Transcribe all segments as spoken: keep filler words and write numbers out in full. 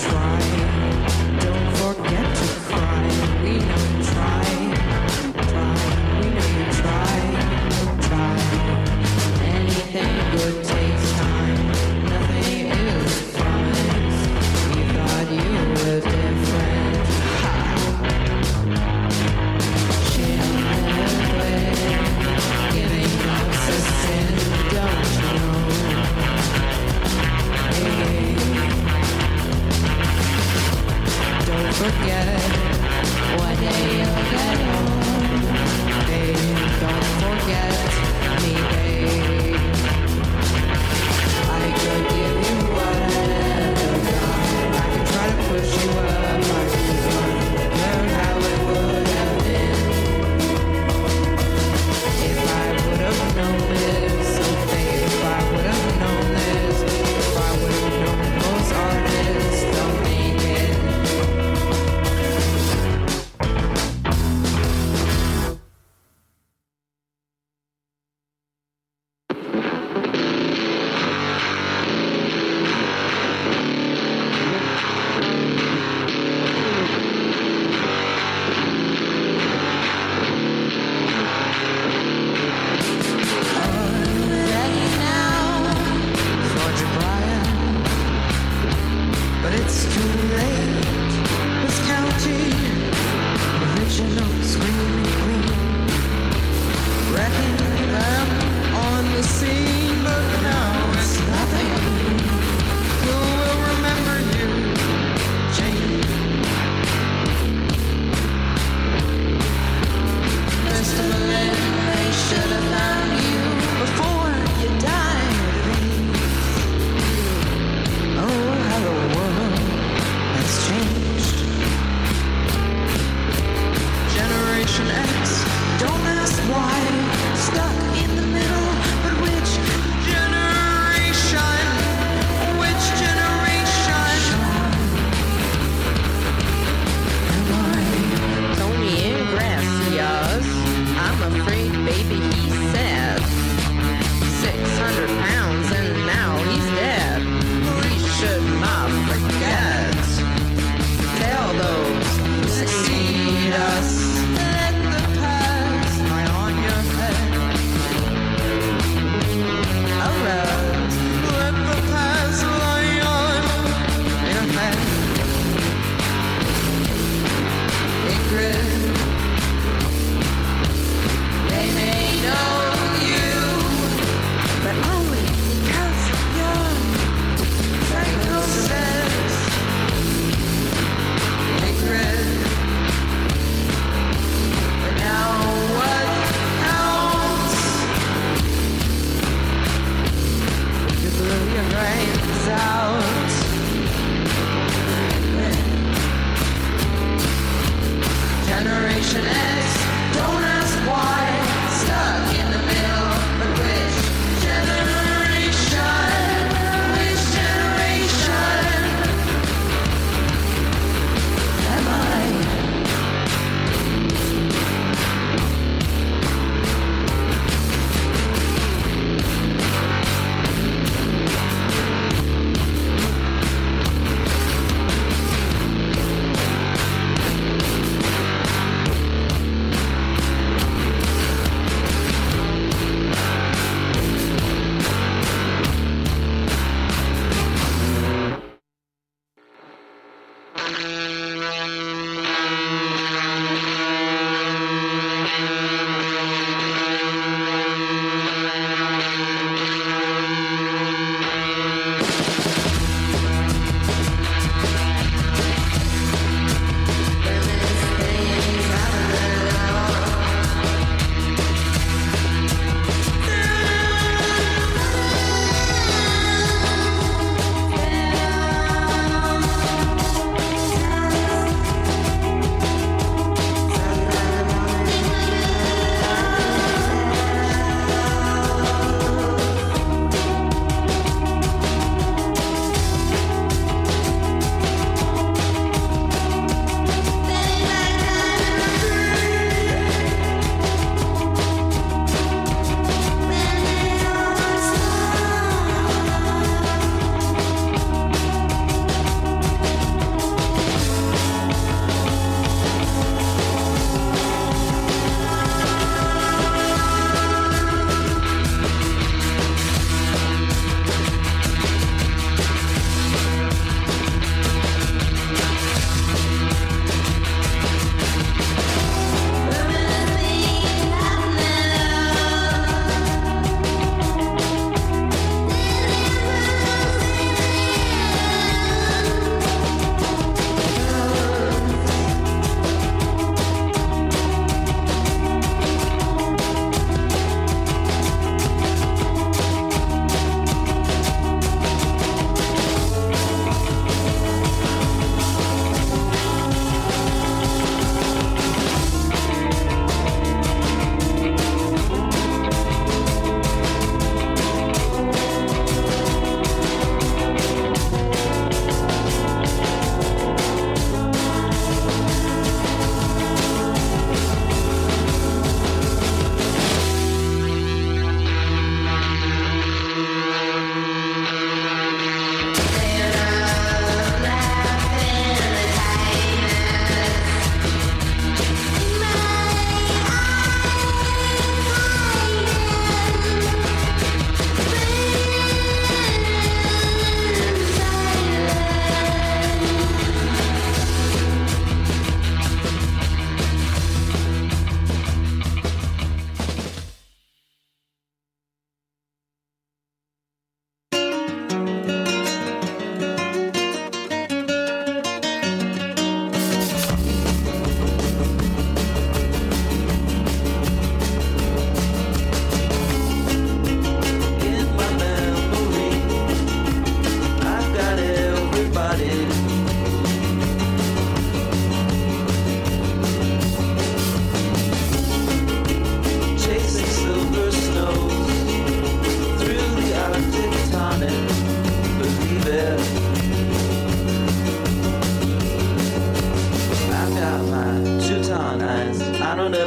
Thank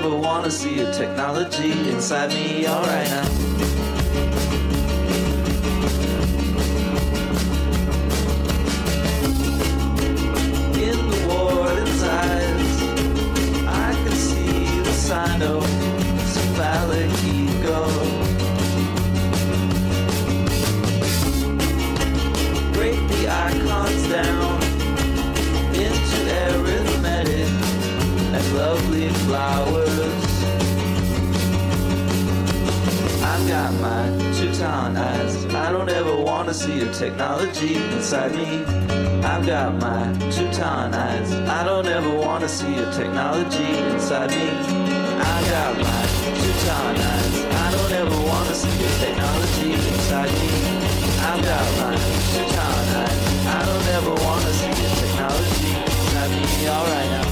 ever wanna see a technology inside me. Alright now. In the warden's eyes, I can see the sign of symbolic ego. Break the icons down into arithmetic and lovely flowers. I've got my two-tone eyes. I don't ever want to see a technology inside me. I've got my two-tone eyes. I don't ever want to see a technology inside me. I've got my two-tone eyes. I don't ever want to see a technology inside me. I've got my two-tone eyes. I don't ever want to see a technology inside me. All right now.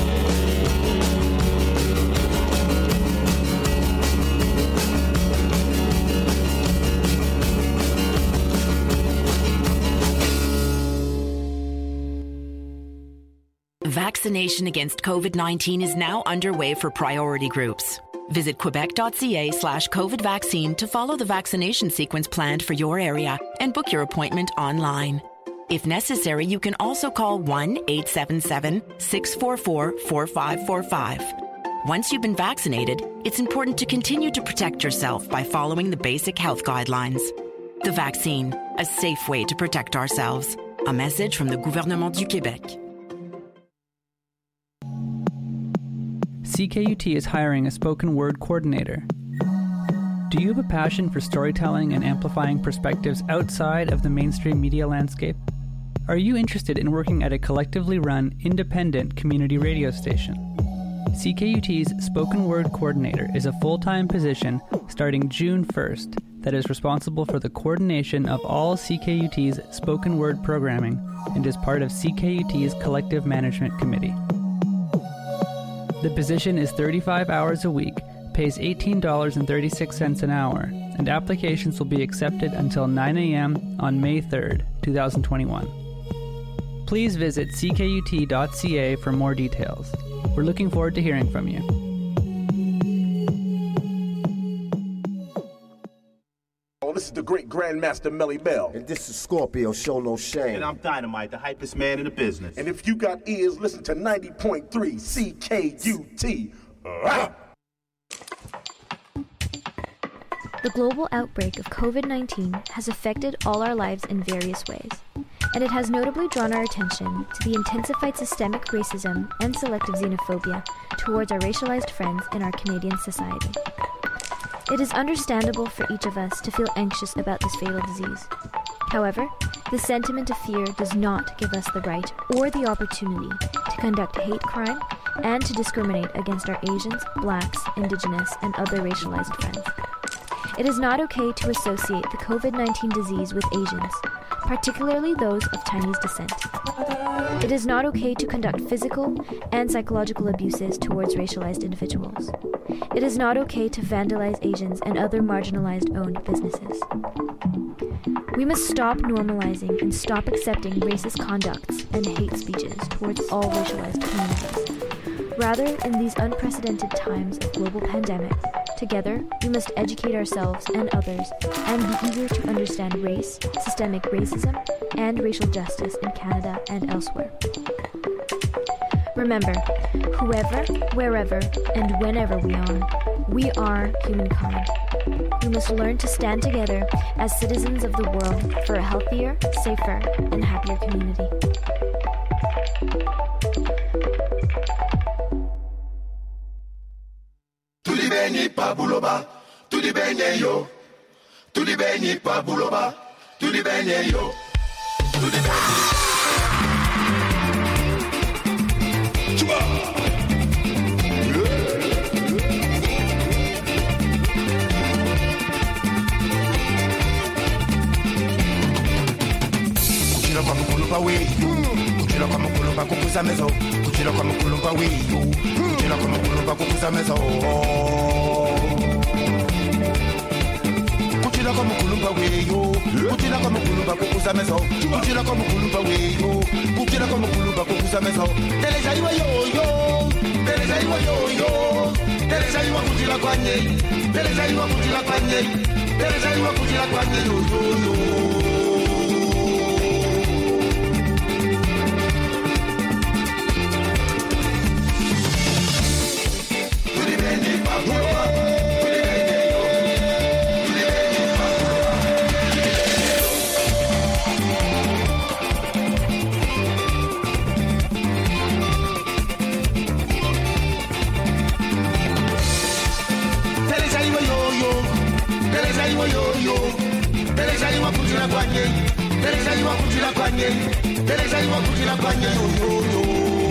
Vaccination against COVID nineteen is now underway for priority groups. Visit quebec.ca slash COVID vaccine to follow the vaccination sequence planned for your area and book your appointment online. If necessary, you can also call one eight seven seven, six four four, four five four five. Once you've been vaccinated, it's important to continue to protect yourself by following the basic health guidelines. The vaccine, a safe way to protect ourselves. A message from the Gouvernement du Québec. C K U T is hiring a spoken word coordinator. Do you have a passion for storytelling and amplifying perspectives outside of the mainstream media landscape? Are you interested in working at a collectively run, independent community radio station? C K U T's spoken word coordinator is a full-time position starting June first that is responsible for the coordination of all C K U T's spoken word programming and is part of C K U T's collective management committee. The position is thirty-five hours a week, pays eighteen dollars and thirty-six cents an hour, and applications will be accepted until nine a.m. on May third, twenty twenty-one. Please visit c k u t dot c a for more details. We're looking forward to hearing from you. Oh, this is the great Grandmaster Melly Bell. And this is Scorpio, Show No Shame. And I'm Dynamite, the hypest man in the business. And if you got ears, listen to ninety point three C K U T. Uh-huh. The global outbreak of COVID nineteen has affected all our lives in various ways, and it has notably drawn our attention to the intensified systemic racism and selective xenophobia towards our racialized friends in our Canadian society. It is understandable for each of us to feel anxious about this fatal disease. However, the sentiment of fear does not give us the right or the opportunity to conduct hate crime and to discriminate against our Asians, Blacks, Indigenous, and other racialized friends. It is not okay to associate the COVID nineteen disease with Asians, particularly those of Chinese descent. It is not okay to conduct physical and psychological abuses towards racialized individuals. It is not okay to vandalize Asians and other marginalized owned businesses. We must stop normalizing and stop accepting racist conducts and hate speeches towards all racialized communities. Rather, in these unprecedented times of global pandemic, together, we must educate ourselves and others and be eager to understand race, systemic racism, and racial justice in Canada and elsewhere. Remember, whoever, wherever, and whenever we are, we are humankind. We must learn to stand together as citizens of the world for a healthier, safer, and happier community. Tudi benyi pa buloba, tudi benye yo. Tudi benyi pa buloba, tudi benye yo. Tudi benyi. Chuba. Kuchila kwa mkulumba weyu, kuchila kwa mkulumba kukuza mezo, kuchila kwa mkulumba weyu, kuchila kwa mkulumba kukuza mezo. Kuchila kwa mkulumba weyu, kuchila kwa mkulumba kukuza mezo, kuchila kwa mkulumba weyu, kuchila kwa mkulumba kukuza mezo. Teleja iwa yo yo, teleja iwa yo yo, Teresa iwa kutila kwanye, Teresa iwa kutila kwanye, Teresa iwa kutila kwanye yo yo yo. Teresa iwa kutila kwanye, Teresa iwa kutila kwanye yo yo yo.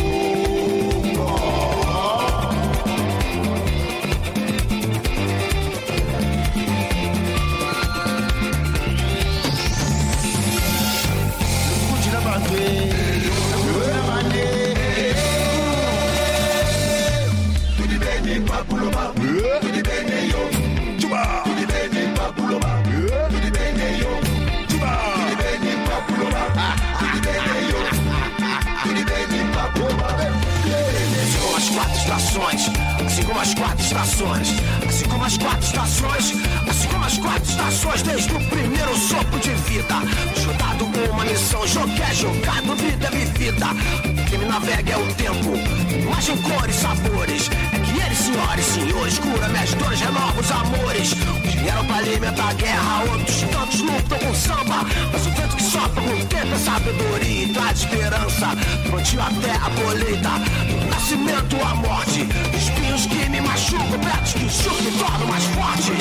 Kutila bande, kutila bande. Tu di bene papuloba, tu di bene yo. Chuba, tu di bene papuloba, tu di bene yo. Assim como as quatro estações, assim como as quatro estações, assim como as quatro estações, desde o primeiro sopro de vida, jogado com uma missão, jogo é jogado, vida é vivida. Quem me navega é o tempo, imagem, cores, sabores. É que ele, senhoras e senhores, cura minhas dores, renova os amores. Uns vieram pra alimentar a guerra, outros tantos lutam com samba. Mas o vento que sopra com o tempo é sabedoria e traz esperança. Plantio até a colheita, do nascimento à morte. Espinhos que me machucam, betos que chutam me tornam mais forte.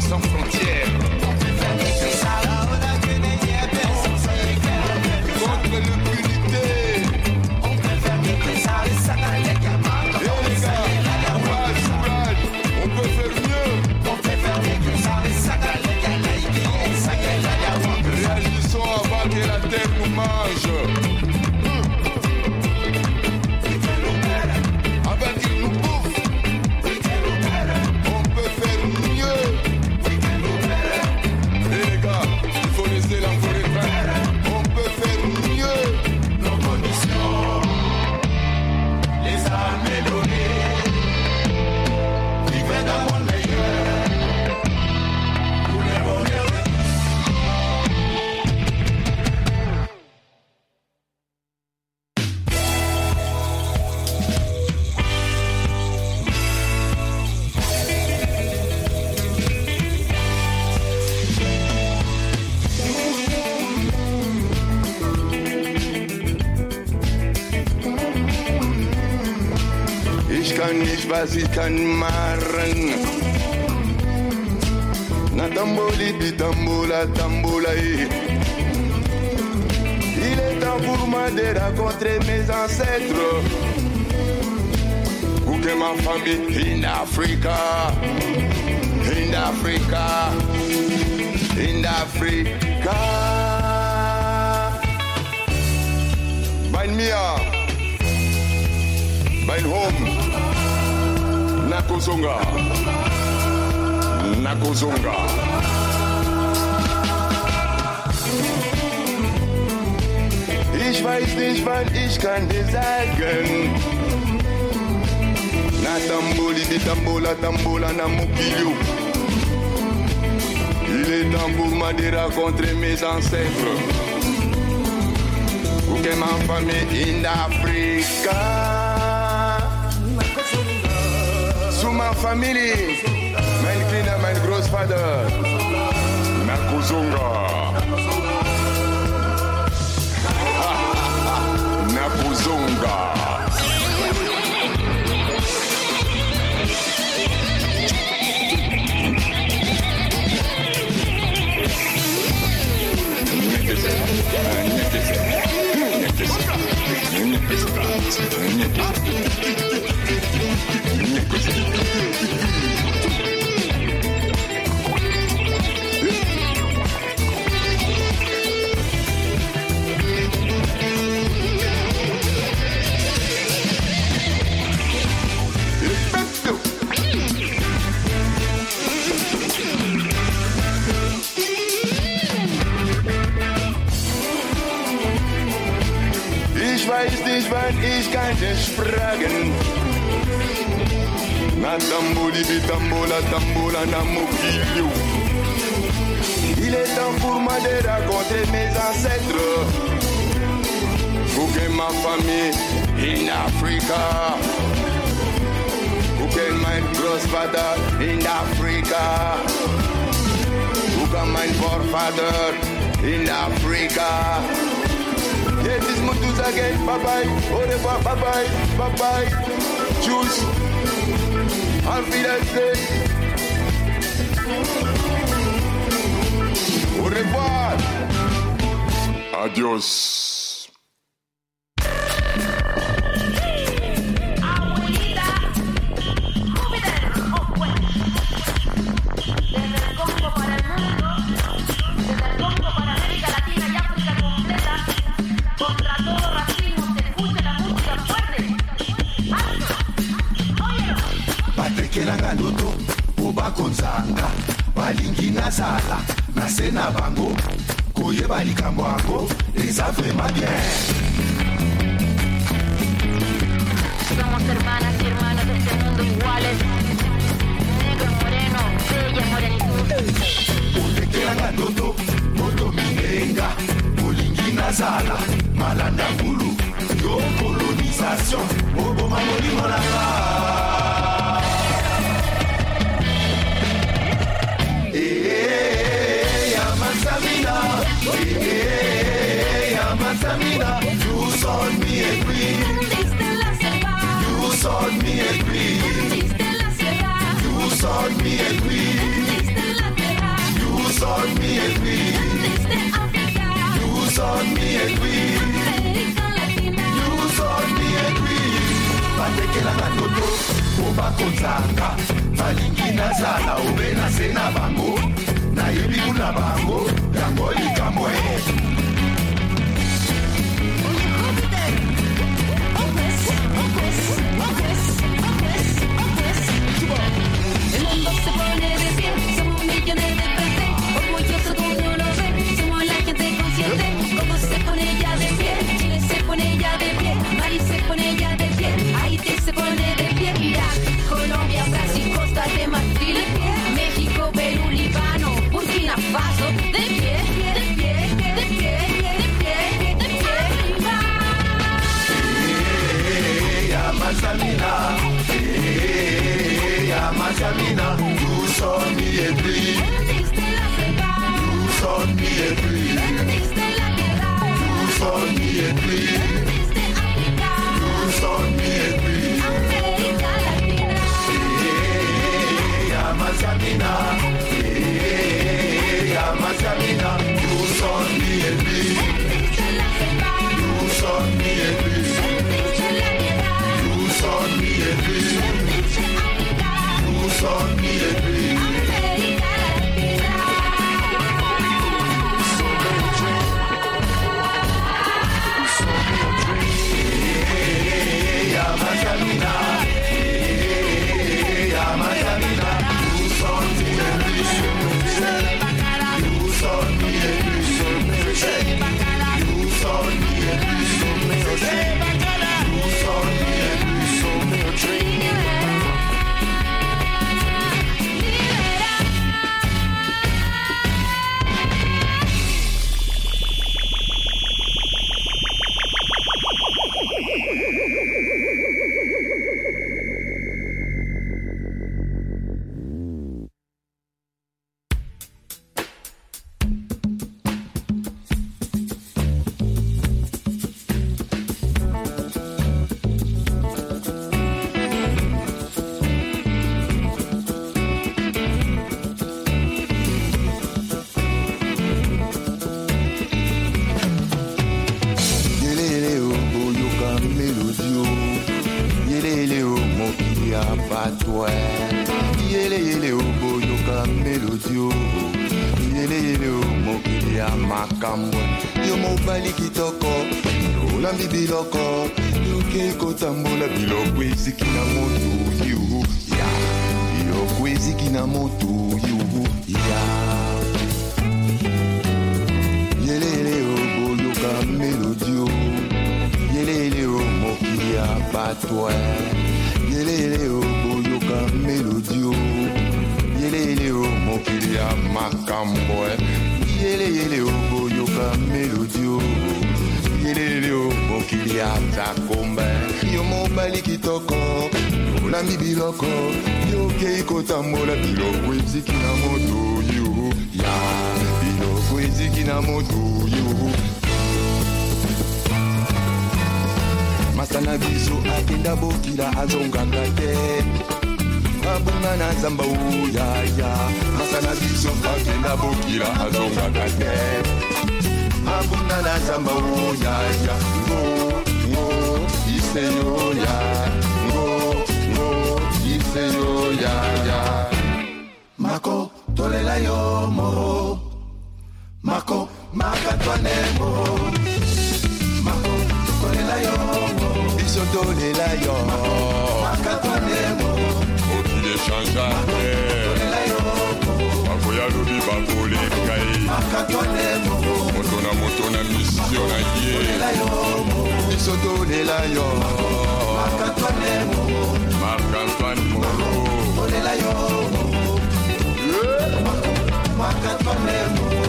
sans frontières. Contre l'impunité. On préfère mieux ça, les sacs à les gamins. Et les gars, courage, courage, on peut faire mieux. On préfère mieux ça, les sacs à les gamins. Les sacs à les gamins. Réagissons avant que la terre nous mange. Avant qu'il nous bouffe. On peut faire mieux. Et les gars, il faut laisser la forêt tranquille. On peut faire mieux. Nos conditions, les améliorées. Vivre dans un monde meilleur. Pour les bonheurs de Ich kann nicht, was ich kann machen. Na tamboli di tambola, tambola, eh. Il est temps pour moi de rencontrer mes ancêtres. Où que ma famille in Africa, in Africa, in Africa. Mein Mia, mein Home. Nakuzunga, Nakuzunga. Ich weiß nicht, wann ich kann dir sagen. Na tamboli di tambola, tambola na mukilou. Il est temps pour moi de rencontrer mes ancêtres. Pour que ma famille in Africa. Zu ma family, mein Kinder, mein Großvater, Nakuzunga. Nakuzunga. Ich weiß nicht, wann ich kann dich fragen. Na tamboli bi tambola, tambola na mokilio. Il est temps pour moi de rencontrer mes ancêtres. Pour que ma famille in Africa. Pour que mein Großvater in Africa. Pour que mein Vorvater in Africa. Yes, this month again. Bye bye. Au revoir. Bye bye. Bye bye. Tschüss. Auf Wiedersehen. Au revoir. Adios. Loto, Oba Konzanga, Balingi Nazala, Nasena Bango, Koye Balikamwango, et ça vraiment bien. Somos hermanas y hermanos de este mundo iguales. Negro, moreno, bella, morenitud. Otekelanga Loto, Moto Minenga, Bolingi Nazala, Malanda Gulu, Yo colonisation, Obo Mamoli Molanga. Hey, Amasamina, you saw me a green. You saw me a green. You saw me a green. Luzon mi ekwi. Luzon mi ekwi. Luzon mi ekwi. Batekela katoto, oba konzanga. Balingina zala, obena sena bango. Na yebi kuna bango, yango likamwe. El mundo se pone de pie, somos millones de gente, orgullosos como uno ve, somos la gente consciente, como se pone ya de pie, Chile se pone ya de pie, Mali se pone ya de pie, Haití se pone de pie, Irak, Colombia, Brasil, Costa de Marfil, México, Perú, Líbano, Burkina Faso, de pie, de pie, de pie, de pie, de pie, Amazamina, eh, Amazamina, Luzon mi ekwi. Luzon mi ekwi. Luzon mi ekwi. Luzon mi ekwi. Eh, Amazamina, eh, Amazamina, Luzon mi ekwi. Luzon mi ekwi. Luzon mi ekwi. Luzon mi ekwi. Hey, Amazamina. Hey, Amazamina. Luzon mi ekwi. Luzon mi ekwi. Luzon mi ekwi. Luzon mi ekwi. Masana biso akenda bokila azonga kate. Abunga na zamba uya ya. Masana biso akenda bokila azonga kate. Abunga na zamba uya ya. Ngo ngo iseyo ya. Ngo ngo iseyo ya ya. Mako tolela yo moro. Mako makatwane moro. Mako tolela yo moro. Iso tolela yo moro. Makatwane moro. Okile changane. Tolela yo moro. Akoya lobi bakole kai. Makatwane moro. Motona motona mission na ye. Tolela yo moro. Iso tolela yo moro. Makatwane moro. Makatwane moro. Tolela yo moro. Mako makatwane moro.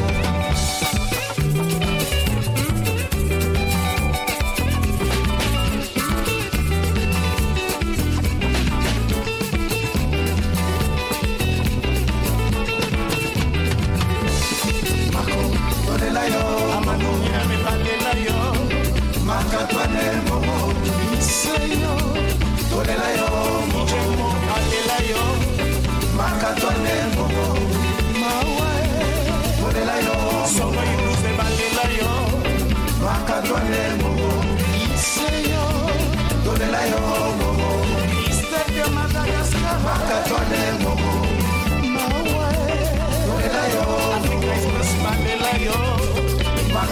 Makatwane mo, Señor, tolela yo mo, alela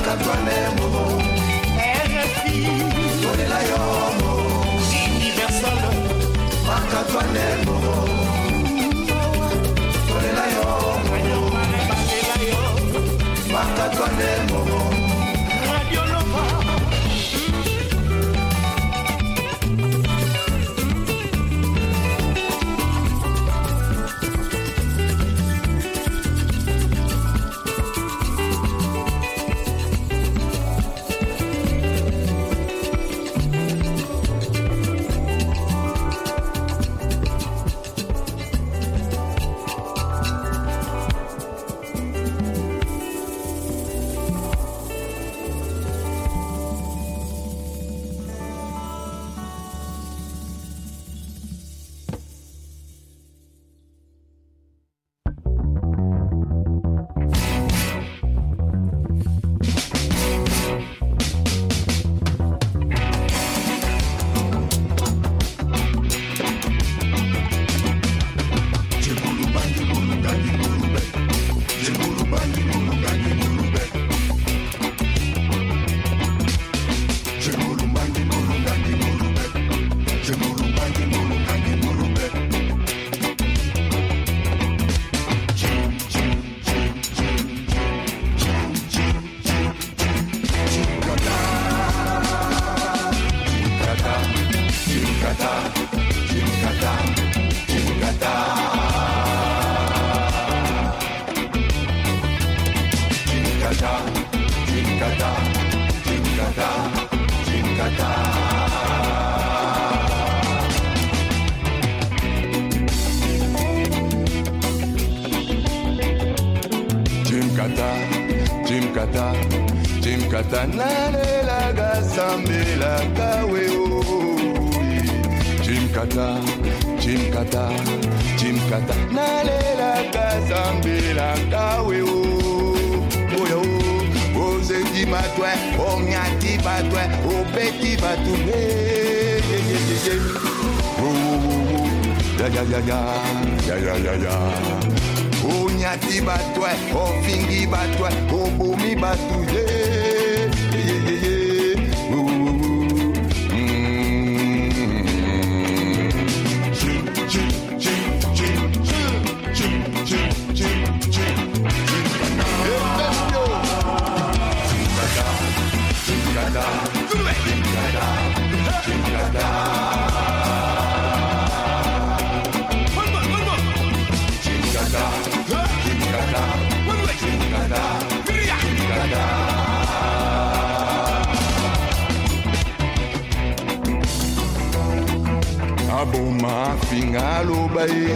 Aboma fingalo bae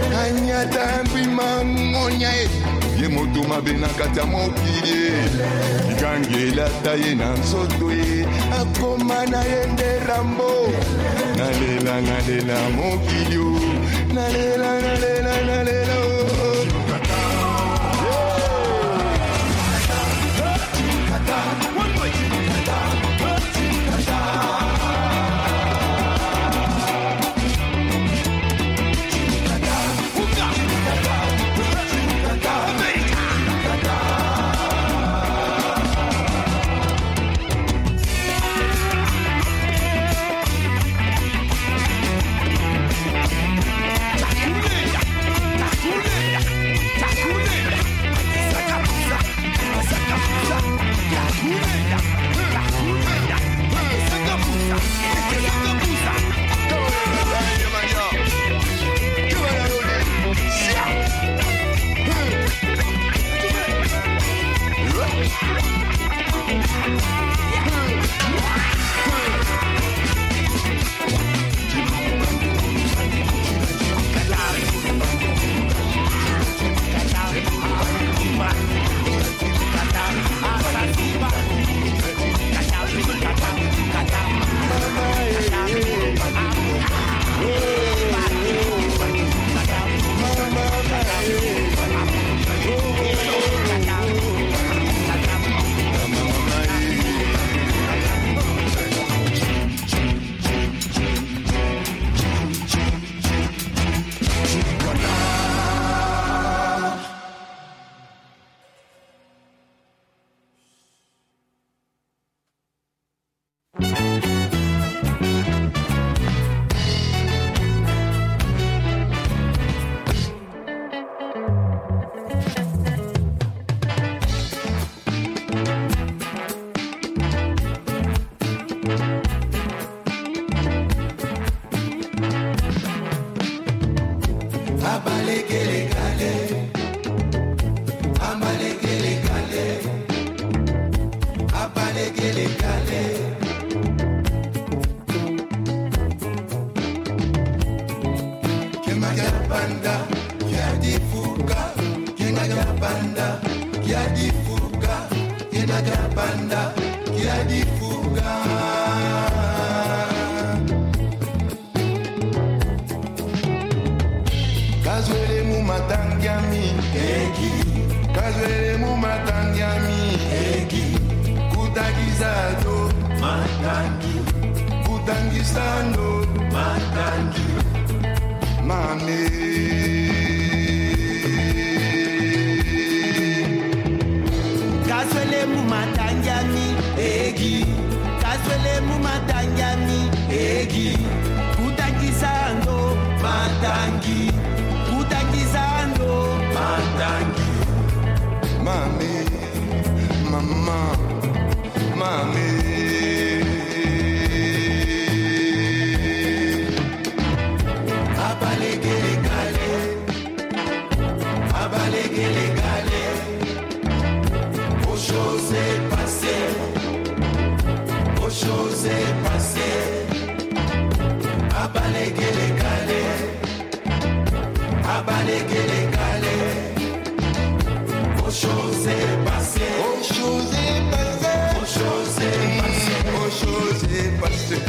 anyata bimangonya ye motuma bena kata mokili ikangela taye na nsoto ye akoma na yende rambo nalela nalela mokili nalela nalela nalela Abalekele-kale, abalekele-kale, abalekele-kale. Kemagabanda, yadifuka, kemagabanda, yadifuka, kemagabanda, yadifuka. Kazwele mu matangiami egi, kazwele mu matangiami egi, kutagizado matangi, kutangizando matangi, mame. Kazwele mu matangiami egi, kazwele mu matangiami egi, kutagizando matangi. Kutangizando matangi, mami, mama, mami. Abalekele-kale, abalekele-kale, aux choses passées, aux choses passées. Abalekele-kale, abalekele-kale, aux choses passées, aux choses passées, aux choses passées, aux choses passées.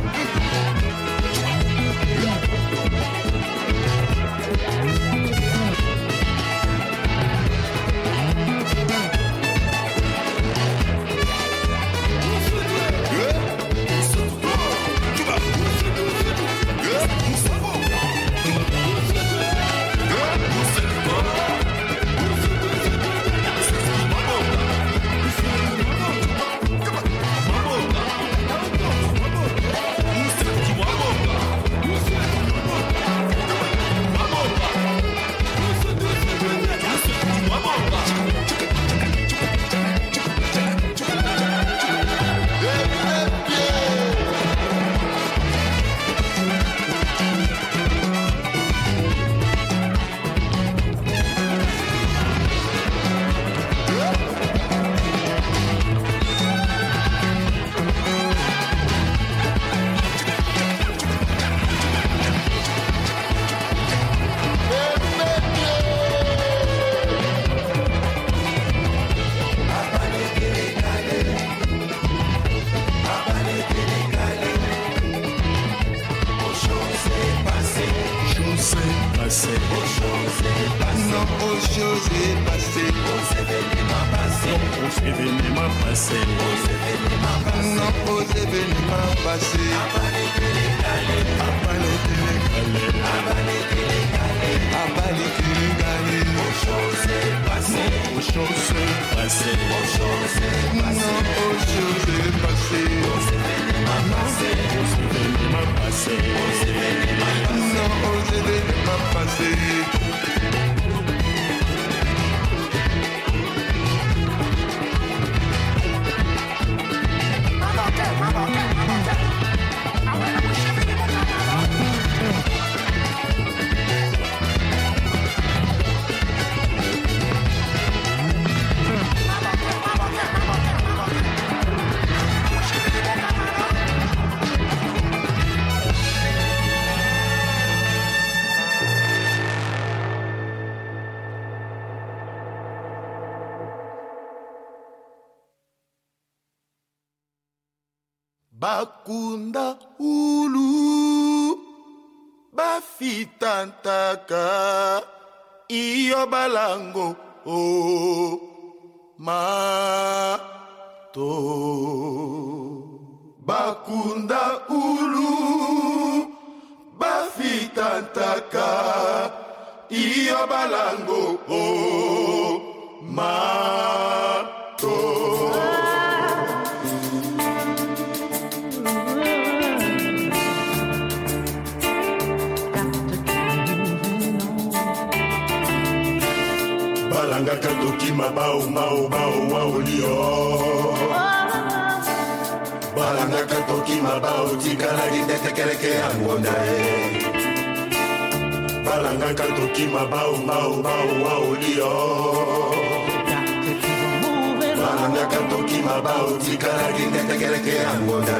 Bakunda ulu bafitantaka iyo balango o mato. Bakunda ulu bafitantaka iyo balango o mato. Balanga katoki mabao mao bao wao lio. Balanga katoki mabao tikala ginde tekeleke angonda e. balanga katoki mabau bau bau bau lio balanga katoki mabau tikala kindete keleke angonda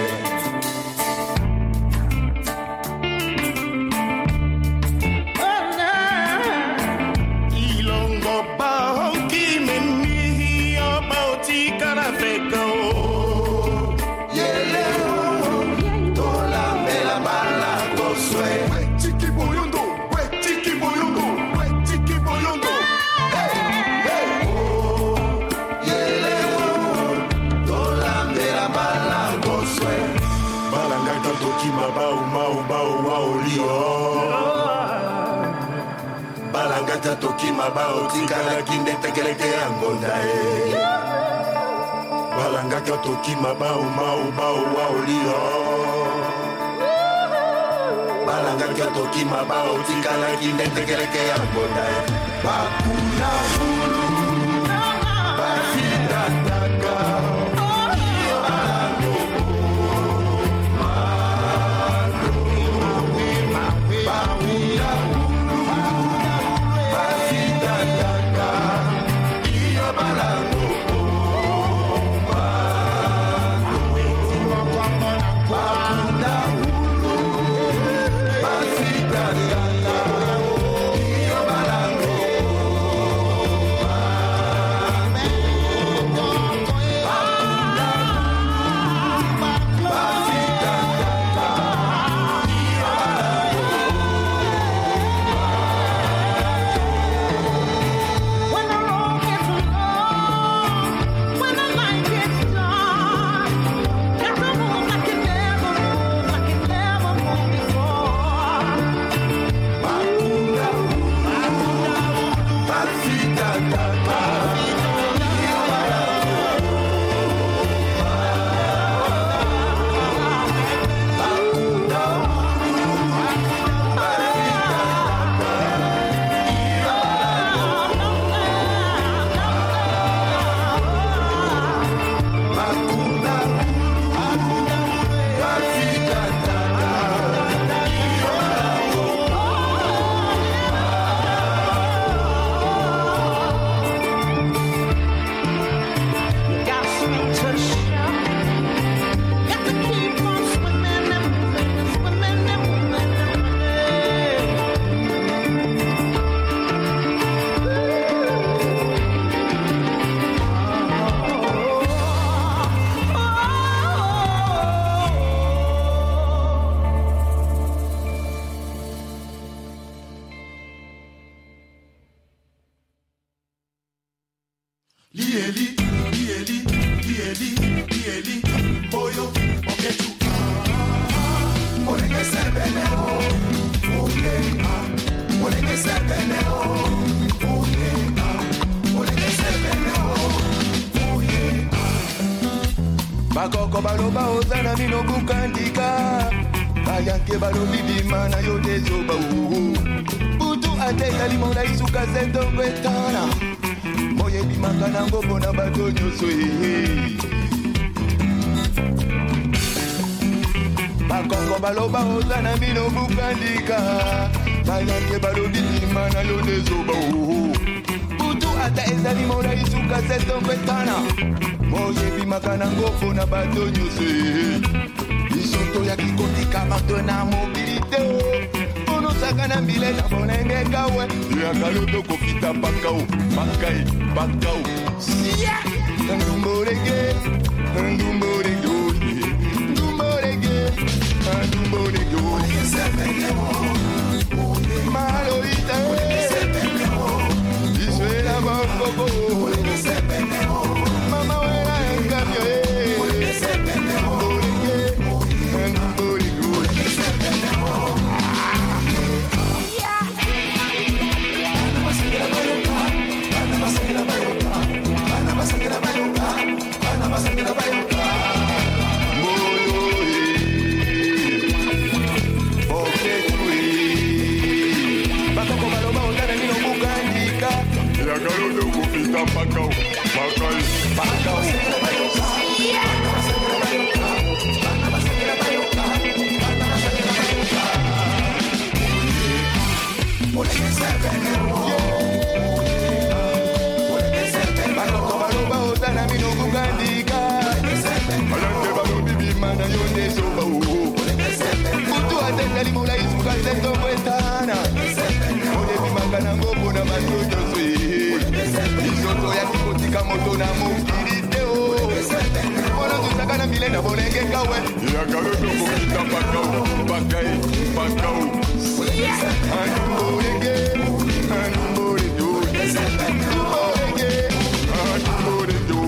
ilongo bao kimeni bao tikala feko yele tola mela bala koswe tiki boyondo we tiki boyondo we tiki boyondo hey hey oh yele tola mela bala koswe balanga katoki mabau mau bau bau lio balanga katoki mabau tikala kindete keleke angonda eh balanga katoki mabau mau bau bau lio balanga katoki mabau tikala kindete keleke angonda eh bakuna hulu bafida taka Lieli, lieli, lieli, lieli, boyo, okechu. Olenge sebeneo, oye, olenge sebeneo, oye, olenge sebeneo, oye. Bakoko baloba ozana mino kukandika, bayanke balobi bimana yo dezoba uhu. Utu ate kalimola isuka sendongo etana. Moye bimaka nango bona bato nyoso eh. Bakongo baloba ozana mino bukandika bayanke balobi bimana yo dezoba uhu. Utu ata ezali mola isuka setongo etana. Moye bimaka nango bona bato nyoso eh. Isoto ya kikotika bato na mobilité. Sakana mbile na bonenge kawe ya kaloto kopita pakao pakai pakao sia ndumborege ndumborege ndumborege ndumborege malo ita iswela bako mama wera ngabyo eh Pakau, pakai, pakau. Eka moto na mukirite o Bona tusaka milena bonenge kawe Ya garoto mukita pakau Pakai, pakau Anumorege Anumorege Anumorege Anumorege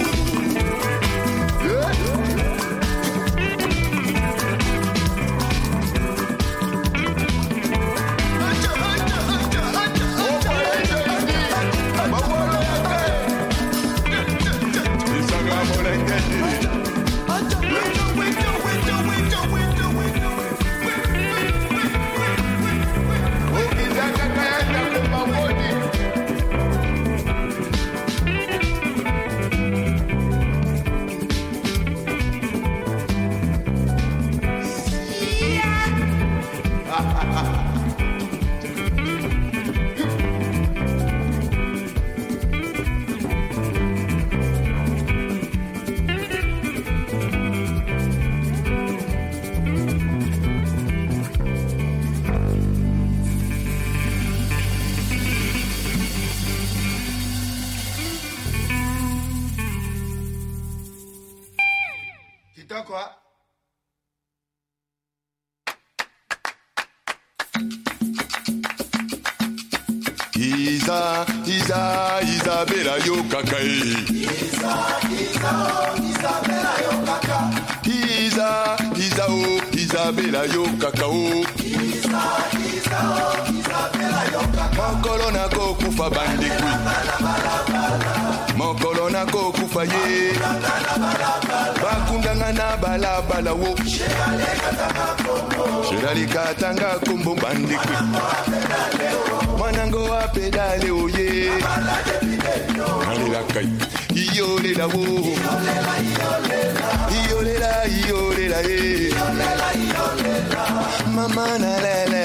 Isa, Isa, Isabella yo kakai. Isa, Isa, oh, Isabella yo kaka. Isa, Isa, oh, Isabella yo kakao. Isa, Isa, oh, Isabella yo kaka. Mokolo na ko kufa bandikwi. Mokolo na ko kufa ye. Bakundanga na bala bala wo. Shirali katanga kumbo bandikwi. Manango a pedale oye. Alila kai. Iyole la wo. Iyole la iyole la ye. Mama na lele.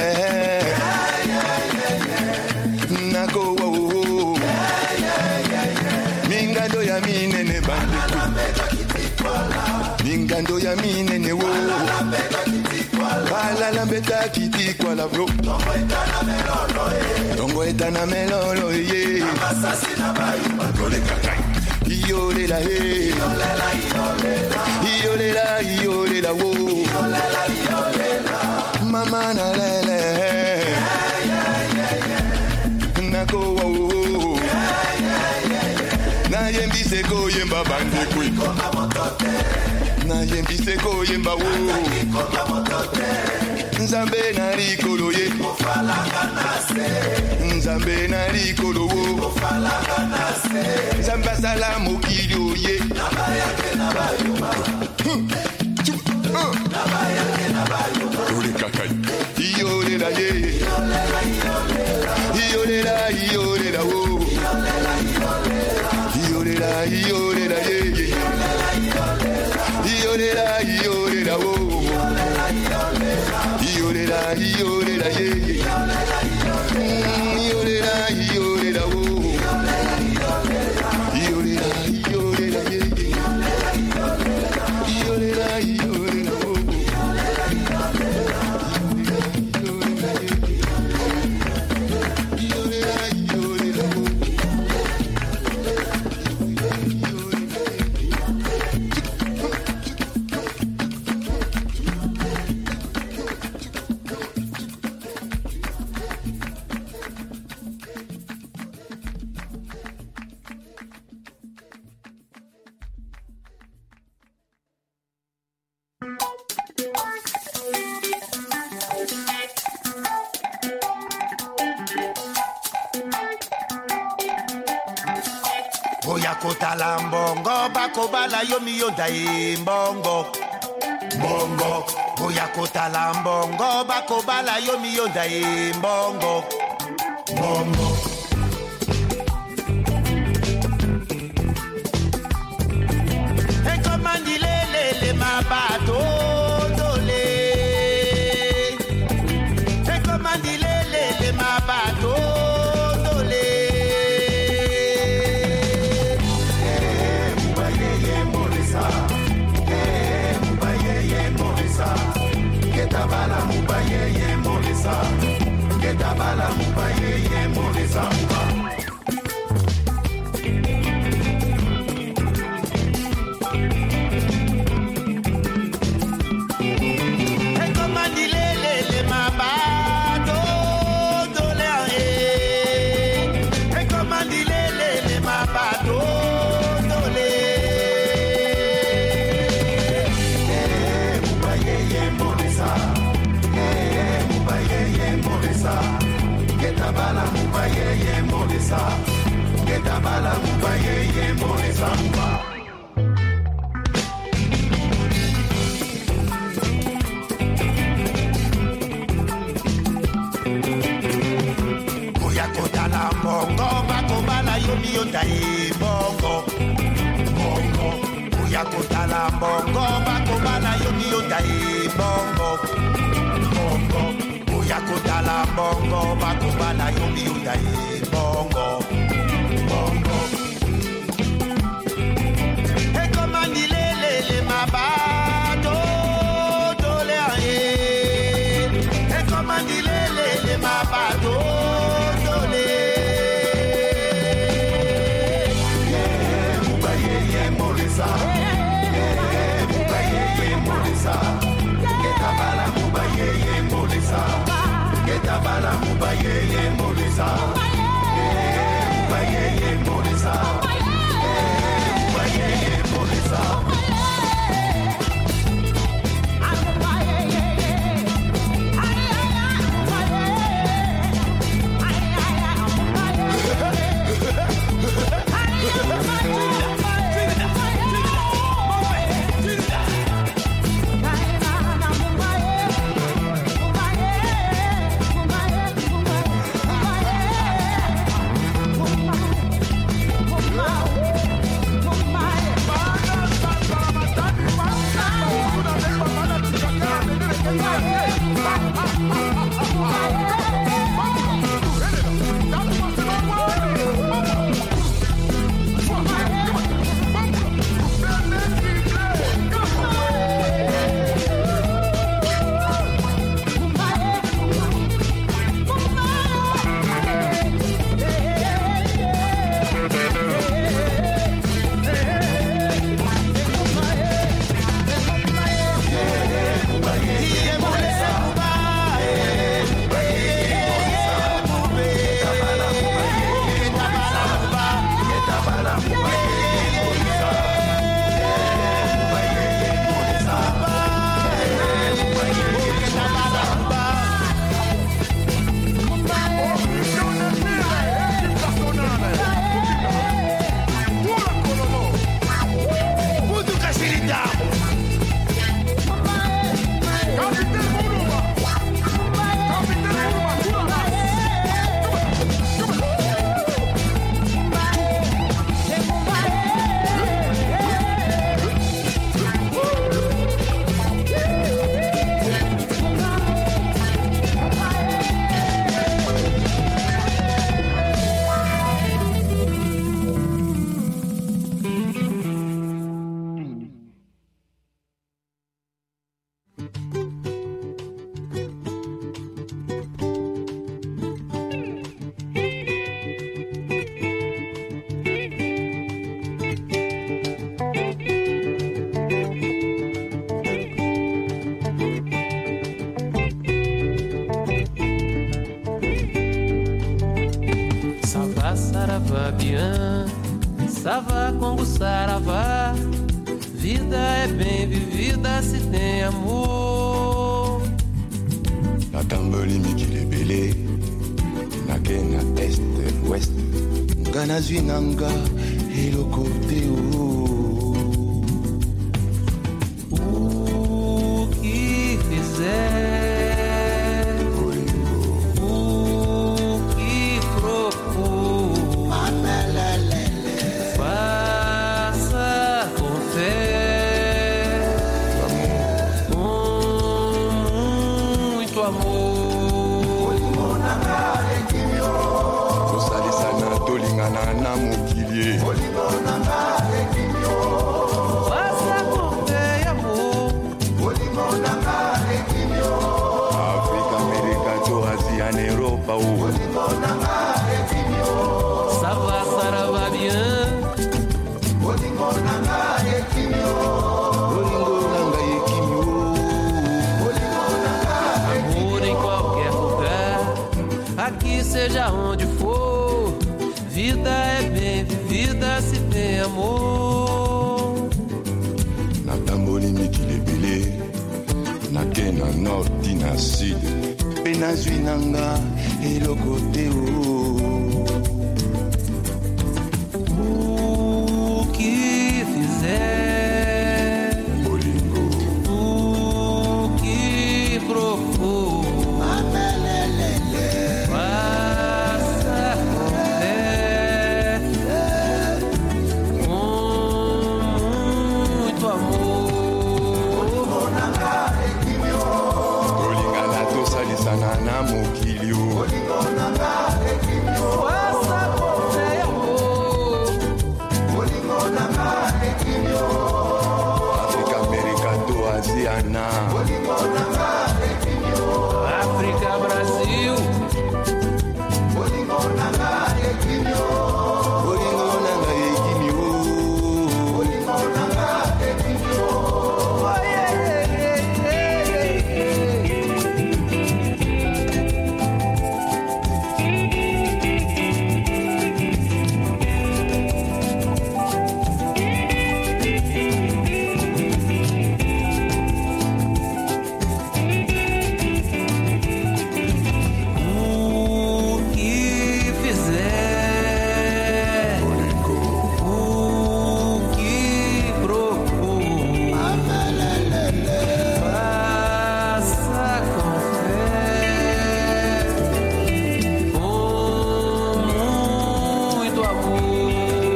Nako wo. Mingando ya minene bandiku. Mingando ya minene wo. Bala la beta kiti kwa la bro. Dongo eta na melolo ye. Asasina bayu magole kakai. Iyole la he. Iyole la iyole la wo. Mama na lele. Nako wo. Na yembi seko yemba bande kwi. Na yembi seko yemba wo. Nzambe na rikolo ye. Nzambe na rikolo wo. Nzambe salamu kilo ye. Ore kakai. Iyole la ye. Iyole la iyole la wo. Iyole la iyole la ye. Iyole la iyole la wo. Iyole la iyole la ye. Iyole la iyole la wo. Iyole la iyole la ye. Iyole la iyole la wo. Kotala mbongo bako bala yo miyonda imbongo mbongo boya kotala mbongo bako bala yo miyonda imbongo mbongo ekomandilele mabato dole ekomandilele mabato Bala mubaye ye molesa, get bala mubaye ye molesa. muba yeye molesa. Geta bala muba yeye molesa muba. Oya kota la bongo, bako bala yomi yotai bongo. Bongo. Oya kota la bongo, bako bala yomi yotai bongo. Bongo. Oya kota la bongo, bako bala yomi yotai bongo. Bongo. Hey, comment il est le le mabato tole aye. Hey, comment il est le le mabato tole. Yeah, muba yeah molesa. Yeah, muba yeah molesa. Geta bala muba yeah molesa. Geta bala muba yeah molesa. Yeah, muba yeah molesa. Yeah, muba yeah molesa. Saravá, Savá, Congo, Saravá. Vida é bem vivida se tem amor. Na tamboli mikile bele, na kena este ouest. Ngana zwinanga eloko teo. O que fizer. Seja onde for, vida é bem vivida se tem amor. Na tamboli mikile bele, na kena norte na sud. Pena zwinanga et le côté haut. O que fizer, o que propor, faça com fé, com muito amor. Olingana tosalisana na mokili o. Faça com fé e amor. Afrika, América do Asiana. África, Brasil. Olingona ekimi O que fizer, o que propor, faça com fé, com muito amor.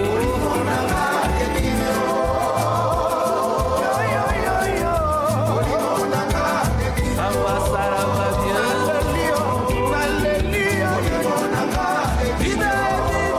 Samba, saraba, biana. Vida é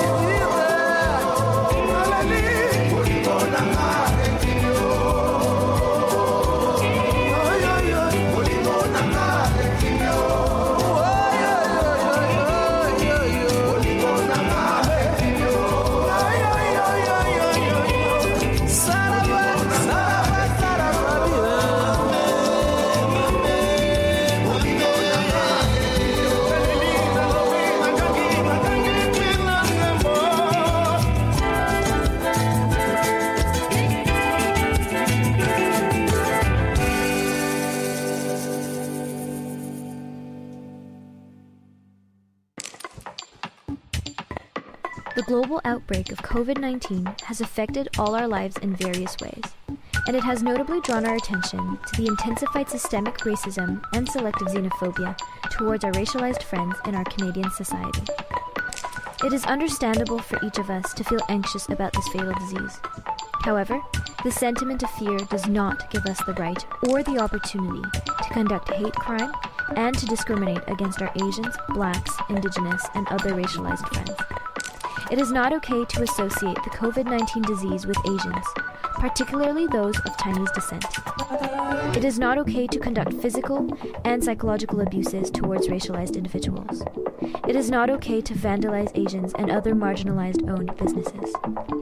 The global outbreak of COVID nineteen has affected all our lives in various ways, and it has notably drawn our attention to the intensified systemic racism and selective xenophobia towards our racialized friends in our Canadian society. It is understandable for each of us to feel anxious about this fatal disease. However, the sentiment of fear does not give us the right or the opportunity to conduct hate crime and to discriminate against our Asians, Blacks, Indigenous, and other racialized friends. It is not okay to associate the COVID nineteen disease with Asians, particularly those of Chinese descent. It is not okay to conduct physical and psychological abuses towards racialized individuals. It is not okay to vandalize Asians and other marginalized owned businesses.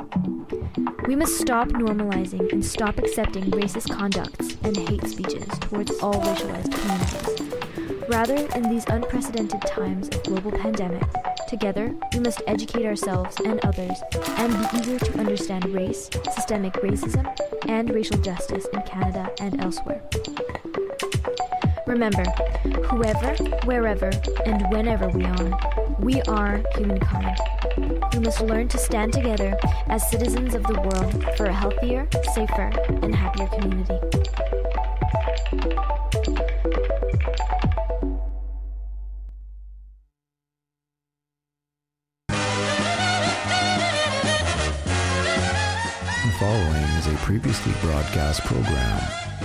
We must stop normalizing and stop accepting racist conducts and hate speeches towards all racialized communities. Rather, in these unprecedented times of global pandemic, together we must educate ourselves and others and be eager to understand race, systemic racism, and racial justice in Canada and elsewhere. Remember, whoever, wherever, and whenever we are, we are humankind. We must learn to stand together as citizens of the world for a healthier, safer, and happier community. The following is a previously broadcast program.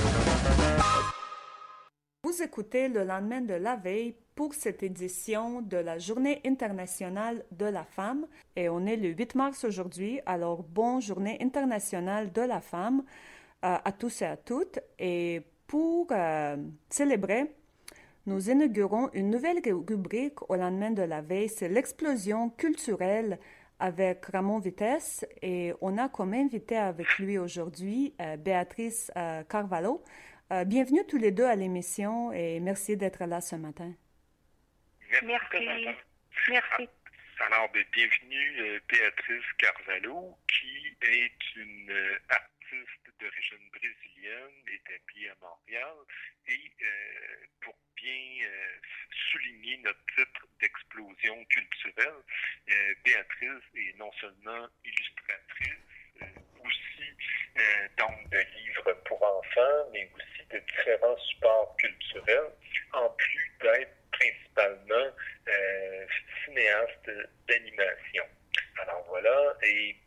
Vous écoutez Le lendemain de la veille pour cette édition de la Journée internationale de la femme. Et on est le huit mars aujourd'hui, alors bonne Journée internationale de la femme euh, à tous et à toutes. Et pour euh, célébrer, nous inaugurons une nouvelle rubrique au lendemain de la veille, c'est l'explosion culturelle avec Ramon Vitesse. Et on a comme invité avec lui aujourd'hui euh, Béatrice euh, Carvalho. Euh, bienvenue tous les deux à l'émission et merci d'être là ce matin. Merci. Merci. Alors, ben, bienvenue euh, Béatrice Carvalho, qui est une euh, artiste d'origine brésilienne, établie à Montréal. Et euh, pour bien euh, souligner notre titre d'exposition, explosion culturelle. Euh, Béatrice est non seulement illustratrice, euh, aussi euh, donc de livres pour enfants, mais aussi de différents supports culturels, en plus d'être principalement euh, cinéaste d'animation. Alors voilà, et